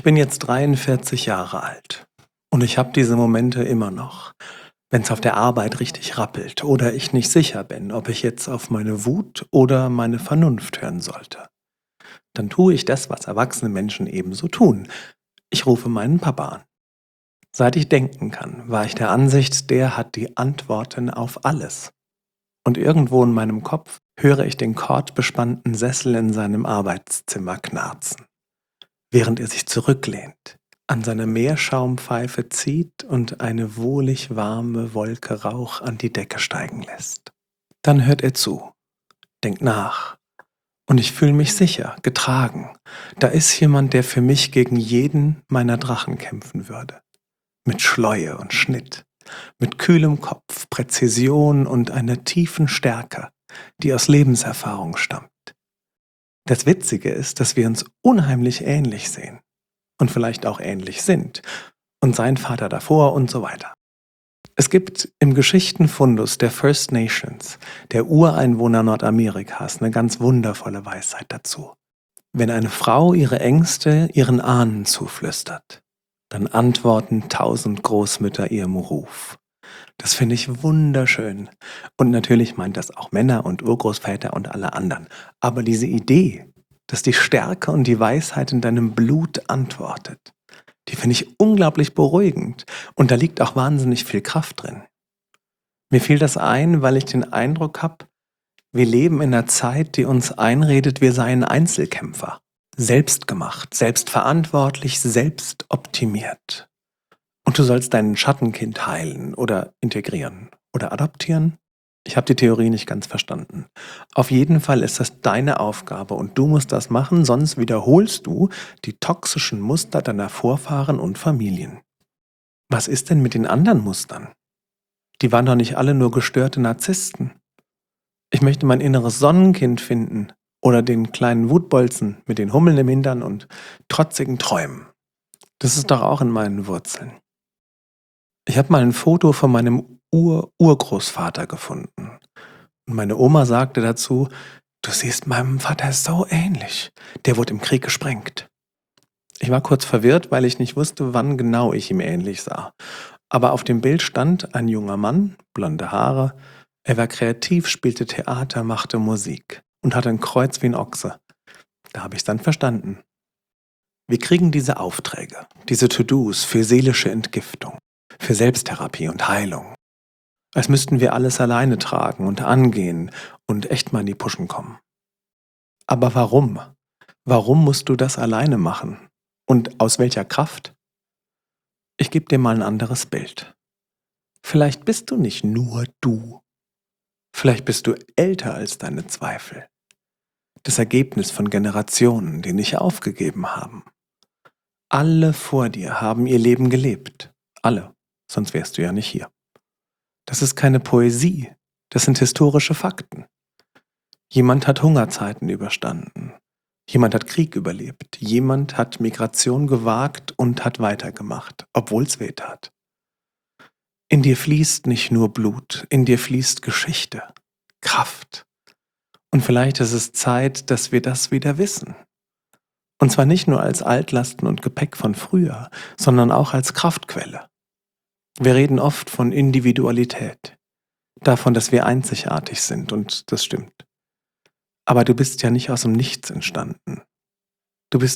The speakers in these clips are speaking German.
Ich bin jetzt 43 Jahre alt und ich habe diese Momente immer noch, wenn es auf der Arbeit richtig rappelt oder ich nicht sicher bin, ob ich jetzt auf meine Wut oder meine Vernunft hören sollte. Dann tue ich das, was erwachsene Menschen ebenso tun. Ich rufe meinen Papa an. Seit ich denken kann, war ich der Ansicht, der hat die Antworten auf alles. Und irgendwo in meinem Kopf höre ich den kordbespannten Sessel in seinem Arbeitszimmer knarzen, während er sich zurücklehnt, an seiner Meerschaumpfeife zieht und eine wohlig warme Wolke Rauch an die Decke steigen lässt. Dann hört er zu, denkt nach und ich fühle mich sicher, getragen. Da ist jemand, der für mich gegen jeden meiner Drachen kämpfen würde. Mit Schläue und Schnitt, mit kühlem Kopf, Präzision und einer tiefen Stärke, die aus Lebenserfahrung stammt. Das Witzige ist, dass wir uns unheimlich ähnlich sehen und vielleicht auch ähnlich sind und sein Vater davor und so weiter. Es gibt im Geschichtenfundus der First Nations, der Ureinwohner Nordamerikas, eine ganz wundervolle Weisheit dazu. Wenn eine Frau ihre Ängste ihren Ahnen zuflüstert, dann antworten 1000 Großmütter ihrem Ruf. Das finde ich wunderschön. Und natürlich meint das auch Männer und Urgroßväter und alle anderen. Aber diese Idee, dass die Stärke und die Weisheit in deinem Blut antwortet, die finde ich unglaublich beruhigend. Und da liegt auch wahnsinnig viel Kraft drin. Mir fiel das ein, weil ich den Eindruck habe, wir leben in einer Zeit, die uns einredet, wir seien Einzelkämpfer. Selbstgemacht, selbstverantwortlich, selbstoptimiert. Und du sollst dein Schattenkind heilen oder integrieren oder adoptieren? Ich habe die Theorie nicht ganz verstanden. Auf jeden Fall ist das deine Aufgabe und du musst das machen, sonst wiederholst du die toxischen Muster deiner Vorfahren und Familien. Was ist denn mit den anderen Mustern? Die waren doch nicht alle nur gestörte Narzissten. Ich möchte mein inneres Sonnenkind finden oder den kleinen Wutbolzen mit den Hummeln im Hintern und trotzigen Träumen. Das ist doch auch in meinen Wurzeln. Ich habe mal ein Foto von meinem Urgroßvater gefunden. Und meine Oma sagte dazu, du siehst meinem Vater so ähnlich. Der wurde im Krieg gesprengt. Ich war kurz verwirrt, weil ich nicht wusste, wann genau ich ihm ähnlich sah. Aber auf dem Bild stand ein junger Mann, blonde Haare. Er war kreativ, spielte Theater, machte Musik und hatte ein Kreuz wie ein Ochse. Da habe ich es dann verstanden. Wir kriegen diese Aufträge, diese To-Dos für seelische Entgiftung, für Selbsttherapie und Heilung. Als müssten wir alles alleine tragen und angehen und echt mal in die Puschen kommen. Aber warum? Warum musst du das alleine machen? Und aus welcher Kraft? Ich gebe dir mal ein anderes Bild. Vielleicht bist du nicht nur du. Vielleicht bist du älter als deine Zweifel. Das Ergebnis von Generationen, die nicht aufgegeben haben. Alle vor dir haben ihr Leben gelebt. Alle. Sonst wärst du ja nicht hier. Das ist keine Poesie, das sind historische Fakten. Jemand hat Hungerzeiten überstanden, jemand hat Krieg überlebt, jemand hat Migration gewagt und hat weitergemacht, obwohl es weh tat. In dir fließt nicht nur Blut, in dir fließt Geschichte, Kraft. Und vielleicht ist es Zeit, dass wir das wieder wissen. Und zwar nicht nur als Altlasten und Gepäck von früher, sondern auch als Kraftquelle. Wir reden oft von Individualität, davon, dass wir einzigartig sind und das stimmt. Aber du bist ja nicht aus dem Nichts entstanden. Du bist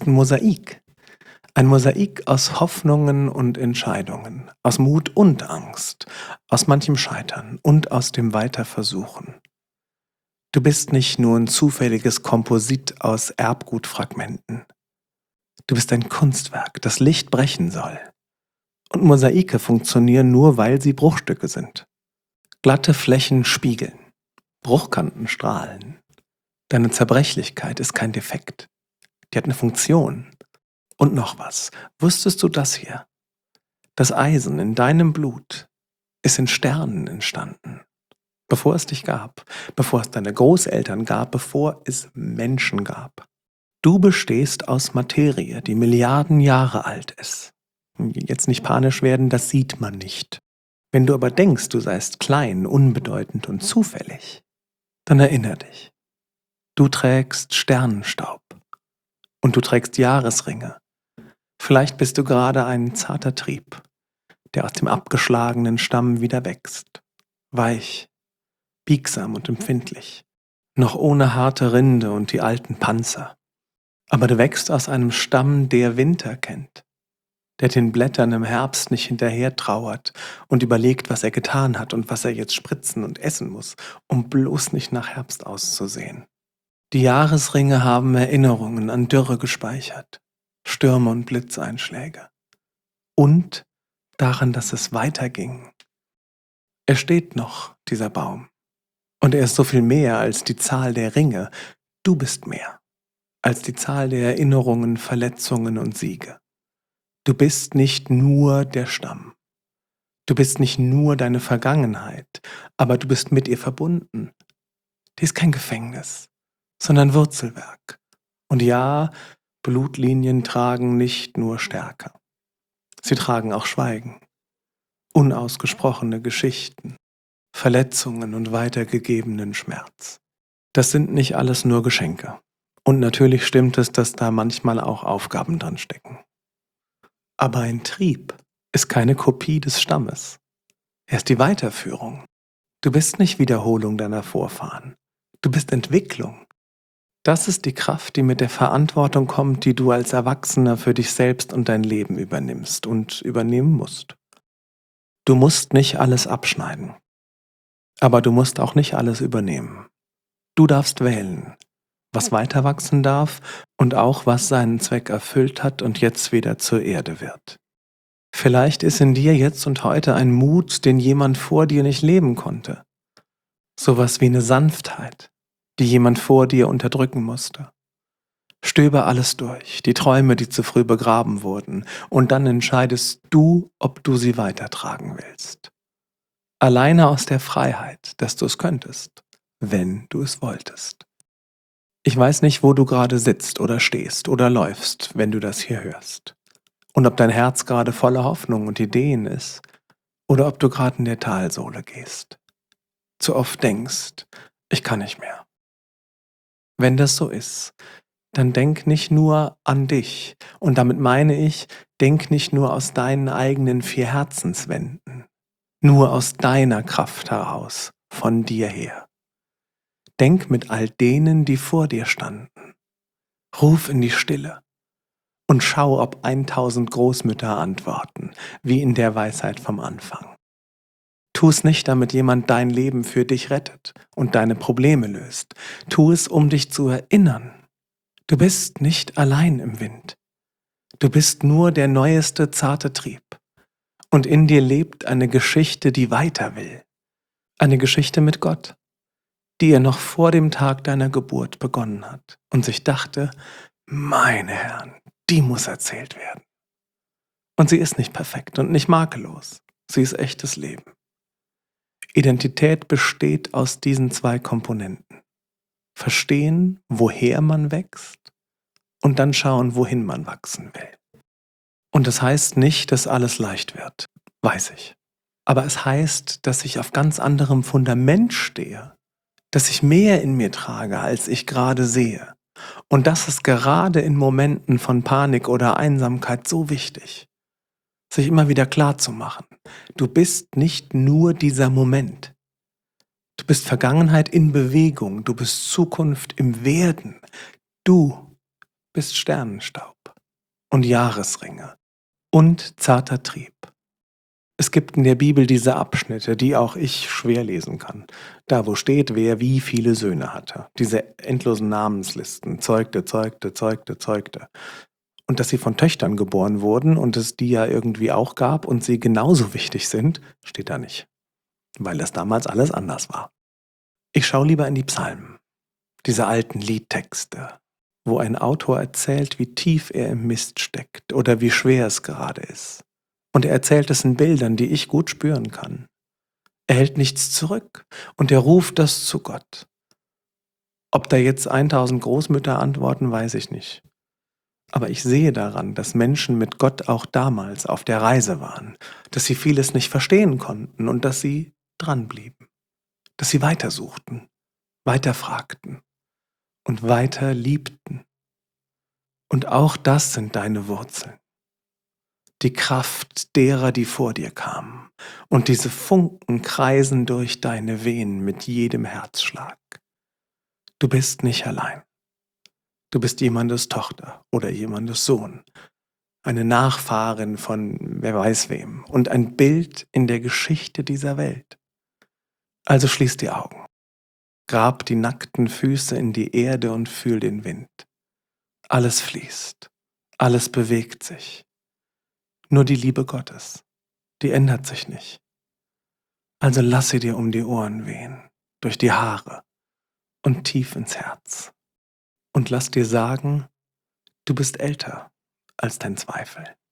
ein Mosaik aus Hoffnungen und Entscheidungen, aus Mut und Angst, aus manchem Scheitern und aus dem Weiterversuchen. Du bist nicht nur ein zufälliges Komposit aus Erbgutfragmenten. Du bist ein Kunstwerk, das Licht brechen soll. Und Mosaike funktionieren nur, weil sie Bruchstücke sind. Glatte Flächen spiegeln, Bruchkanten strahlen. Deine Zerbrechlichkeit ist kein Defekt. Die hat eine Funktion. Und noch was. Wusstest du das hier? Das Eisen in deinem Blut ist in Sternen entstanden. Bevor es dich gab, bevor es deine Großeltern gab, bevor es Menschen gab. Du bestehst aus Materie, die Milliarden Jahre alt ist. Jetzt nicht panisch werden, das sieht man nicht. Wenn du aber denkst, du seist klein, unbedeutend und zufällig, dann erinnere dich. Du trägst Sternenstaub und du trägst Jahresringe Vielleicht bist du gerade ein zarter Trieb, der aus dem abgeschlagenen Stamm wieder wächst. Weich, biegsam und empfindlich. Noch ohne harte Rinde und die alten Panzer. Aber du wächst aus einem Stamm, der Winter kennt, der den Blättern im Herbst nicht hinterher trauert und überlegt, was er getan hat und was er jetzt spritzen und essen muss, um bloß nicht nach Herbst auszusehen. Die Jahresringe haben Erinnerungen an Dürre gespeichert, Stürme und Blitzeinschläge und daran, dass es weiterging. Er steht noch, dieser Baum, und er ist so viel mehr als die Zahl der Ringe. Du bist mehr als die Zahl der Erinnerungen, Verletzungen und Siege. Du bist nicht nur der Stamm. Du bist nicht nur deine Vergangenheit, aber du bist mit ihr verbunden. Die ist kein Gefängnis, sondern Wurzelwerk. Und ja, Blutlinien tragen nicht nur Stärke. Sie tragen auch Schweigen, unausgesprochene Geschichten, Verletzungen und weitergegebenen Schmerz. Das sind nicht alles nur Geschenke. Und natürlich stimmt es, dass da manchmal auch Aufgaben dran stecken. Aber ein Trieb ist keine Kopie des Stammes. Er ist die Weiterführung. Du bist nicht Wiederholung deiner Vorfahren. Du bist Entwicklung. Das ist die Kraft, die mit der Verantwortung kommt, die du als Erwachsener für dich selbst und dein Leben übernimmst und übernehmen musst. Du musst nicht alles abschneiden. Aber du musst auch nicht alles übernehmen. Du darfst wählen, was weiter wachsen darf und auch was seinen Zweck erfüllt hat und jetzt wieder zur Erde wird. Vielleicht ist in dir jetzt und heute ein Mut, den jemand vor dir nicht leben konnte. Sowas wie eine Sanftheit, die jemand vor dir unterdrücken musste. Stöber alles durch, die Träume, die zu früh begraben wurden, und dann entscheidest du, ob du sie weitertragen willst. Alleine aus der Freiheit, dass du es könntest, wenn du es wolltest. Ich weiß nicht, wo du gerade sitzt oder stehst oder läufst, wenn du das hier hörst. Und ob dein Herz gerade voller Hoffnung und Ideen ist, oder ob du gerade in der Talsohle gehst. Zu oft denkst, ich kann nicht mehr. Wenn das so ist, dann denk nicht nur an dich. Und damit meine ich, denk nicht nur aus deinen eigenen 4 Herzenswänden, nur aus deiner Kraft heraus, von dir her. Denk mit all denen, die vor dir standen. Ruf in die Stille und schau, ob 1000 Großmütter antworten, wie in der Weisheit vom Anfang. Tu es nicht, damit jemand dein Leben für dich rettet und deine Probleme löst. Tu es, um dich zu erinnern. Du bist nicht allein im Wind. Du bist nur der neueste zarte Trieb. Und in dir lebt eine Geschichte, die weiter will. Eine Geschichte mit Gott, die er noch vor dem Tag deiner Geburt begonnen hat und sich dachte, meine Herren, die muss erzählt werden. Und sie ist nicht perfekt und nicht makellos. Sie ist echtes Leben. Identität besteht aus diesen 2 Komponenten. Verstehen, woher man wächst und dann schauen, wohin man wachsen will. Und das heißt nicht, dass alles leicht wird, weiß ich. Aber es heißt, dass ich auf ganz anderem Fundament stehe, dass ich mehr in mir trage, als ich gerade sehe. Und das ist gerade in Momenten von Panik oder Einsamkeit so wichtig, sich immer wieder klar zu machen. Du bist nicht nur dieser Moment. Du bist Vergangenheit in Bewegung, du bist Zukunft im Werden. Du bist Sternenstaub und Jahresringe und zarter Trieb. Es gibt in der Bibel diese Abschnitte, die auch ich schwer lesen kann. Da, wo steht, wer wie viele Söhne hatte. Diese endlosen Namenslisten, Zeugte, Zeugte, Zeugte, Zeugte. Und dass sie von Töchtern geboren wurden und es die ja irgendwie auch gab und sie genauso wichtig sind, steht da nicht. Weil das damals alles anders war. Ich schaue lieber in die Psalmen, diese alten Liedtexte, wo ein Autor erzählt, wie tief er im Mist steckt oder wie schwer es gerade ist. Und er erzählt es in Bildern, die ich gut spüren kann. Er hält nichts zurück und er ruft das zu Gott. Ob da jetzt 1000 Großmütter antworten, weiß ich nicht. Aber ich sehe daran, dass Menschen mit Gott auch damals auf der Reise waren, dass sie vieles nicht verstehen konnten und dass sie dranblieben, dass sie weitersuchten, weiterfragten und weiter liebten. Und auch das sind deine Wurzeln. die Kraft derer, die vor dir kamen. Und diese Funken kreisen durch deine Venen mit jedem Herzschlag. Du bist nicht allein. Du bist jemandes Tochter oder jemandes Sohn, eine Nachfahrin von wer weiß wem und ein Bild in der Geschichte dieser Welt. Also schließ die Augen, grab die nackten Füße in die Erde und fühl den Wind. Alles fließt, alles bewegt sich. Nur die Liebe Gottes, die ändert sich nicht. Also lass sie dir um die Ohren wehen, durch die Haare und tief ins Herz. Und lass dir sagen, du bist älter als dein Zweifel.